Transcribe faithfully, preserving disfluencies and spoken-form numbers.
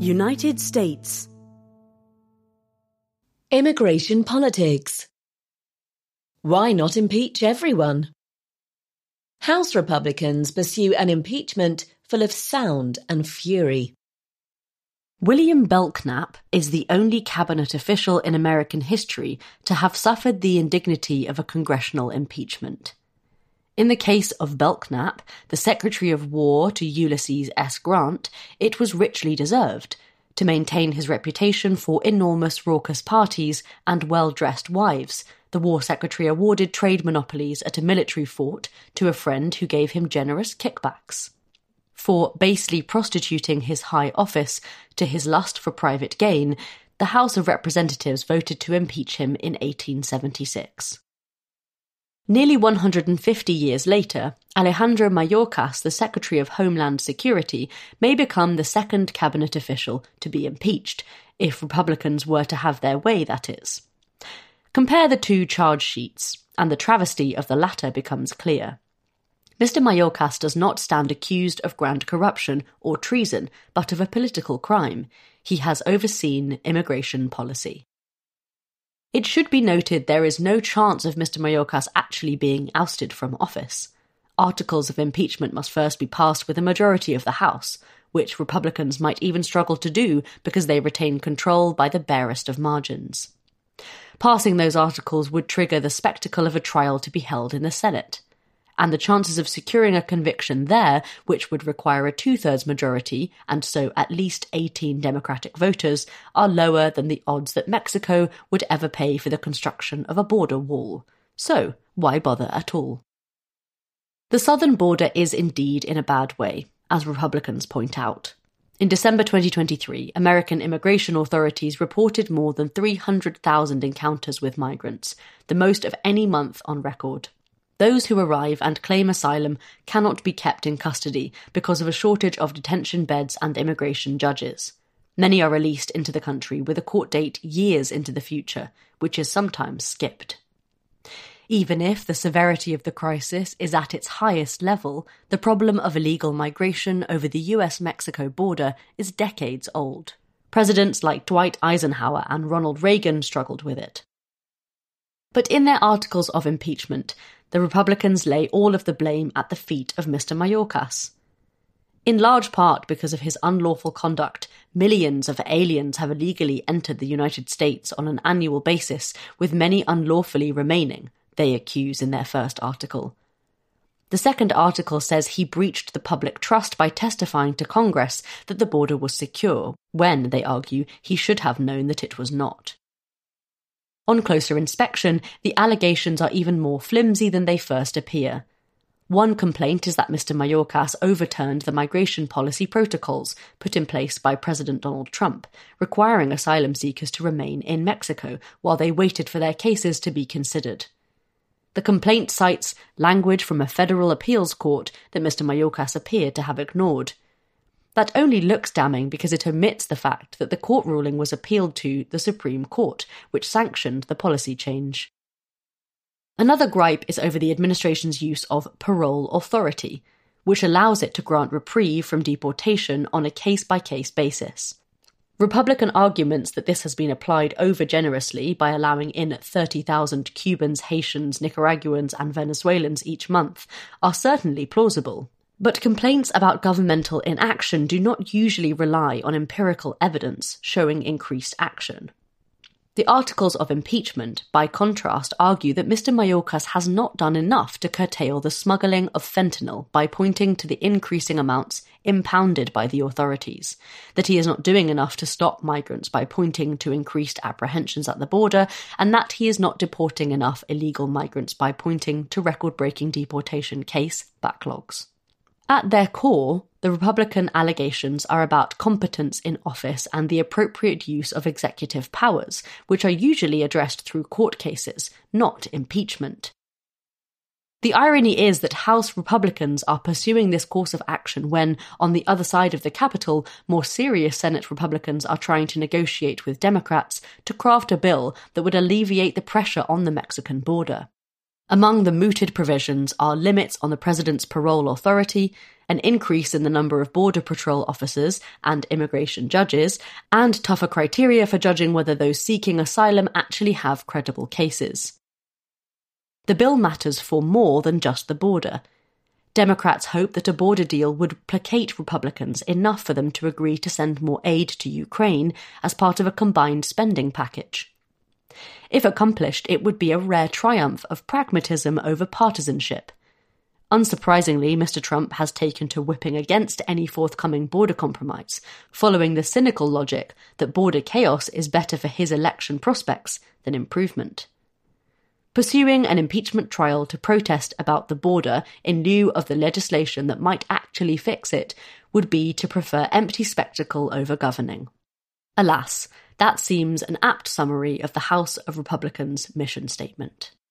United States. Immigration politics. Why not impeach everyone? House Republicans pursue an impeachment full of sound and fury. William Belknap is the only cabinet official in American history to have suffered the indignity of a congressional impeachment. In the case of Belknap, the Secretary of War to Ulysses S. Grant, it was richly deserved, to maintain his reputation for enormous raucous parties and well-dressed wives. The War Secretary awarded trade monopolies at a military fort to a friend who gave him generous kickbacks. For basely prostituting his high office to his lust for private gain, the House of Representatives voted to impeach him in eighteen seventy-six. Nearly one hundred fifty years later, Alejandro Mayorkas, the Secretary of Homeland Security, may become the second cabinet official to be impeached, if Republicans were to have their way, that is. Compare the two charge sheets, and the travesty of the latter becomes clear. Mister Mayorkas does not stand accused of grand corruption or treason, but of a political crime. He has overseen immigration policy. It should be noted there is no chance of Mister Mayorkas actually being ousted from office. Articles of impeachment must first be passed with a majority of the House, which Republicans might even struggle to do because they retain control by the barest of margins. Passing those articles would trigger the spectacle of a trial to be held in the Senate, and the chances of securing a conviction there, which would require a two-thirds majority, and so at least eighteen Democratic voters, are lower than the odds that Mexico would ever pay for the construction of a border wall. So, why bother at all? The southern border is indeed in a bad way, as Republicans point out. In December twenty twenty-three, American immigration authorities reported more than three hundred thousand encounters with migrants, the most of any month on record. Those who arrive and claim asylum cannot be kept in custody because of a shortage of detention beds and immigration judges. Many are released into the country with a court date years into the future, which is sometimes skipped. Even if the severity of the crisis is at its highest level, the problem of illegal migration over the U S Mexico border is decades old. Presidents like Dwight Eisenhower and Ronald Reagan struggled with it. But in their articles of impeachment, the Republicans lay all of the blame at the feet of Mister Mayorkas. In large part because of his unlawful conduct, millions of aliens have illegally entered the United States on an annual basis, with many unlawfully remaining, they accuse in their first article. The second article says he breached the public trust by testifying to Congress that the border was secure, when, they argue, he should have known that it was not. On closer inspection, the allegations are even more flimsy than they first appear. One complaint is that Mister Mayorkas overturned the migration policy protocols put in place by President Donald Trump, requiring asylum seekers to remain in Mexico while they waited for their cases to be considered. The complaint cites language from a federal appeals court that Mister Mayorkas appeared to have ignored. That only looks damning because it omits the fact that the court ruling was appealed to the Supreme Court, which sanctioned the policy change. Another gripe is over the administration's use of parole authority, which allows it to grant reprieve from deportation on a case-by-case basis. Republican arguments that this has been applied over-generously by allowing in thirty thousand Cubans, Haitians, Nicaraguans and Venezuelans each month are certainly plausible. But complaints about governmental inaction do not usually rely on empirical evidence showing increased action. The articles of impeachment, by contrast, argue that Mister Mayorkas has not done enough to curtail the smuggling of fentanyl by pointing to the increasing amounts impounded by the authorities, that he is not doing enough to stop migrants by pointing to increased apprehensions at the border, and that he is not deporting enough illegal migrants by pointing to record-breaking deportation case backlogs. At their core, the Republican allegations are about competence in office and the appropriate use of executive powers, which are usually addressed through court cases, not impeachment. The irony is that House Republicans are pursuing this course of action when, on the other side of the Capitol, more serious Senate Republicans are trying to negotiate with Democrats to craft a bill that would alleviate the pressure on the Mexican border. Among the mooted provisions are limits on the president's parole authority, an increase in the number of Border Patrol officers and immigration judges, and tougher criteria for judging whether those seeking asylum actually have credible cases. The bill matters for more than just the border. Democrats hope that a border deal would placate Republicans enough for them to agree to send more aid to Ukraine as part of a combined spending package. If accomplished, it would be a rare triumph of pragmatism over partisanship. Unsurprisingly, Mister Trump has taken to whipping against any forthcoming border compromise, following the cynical logic that border chaos is better for his election prospects than improvement. Pursuing an impeachment trial to protest about the border in lieu of the legislation that might actually fix it would be to prefer empty spectacle over governing. Alas, that seems an apt summary of the House of Republicans' mission statement.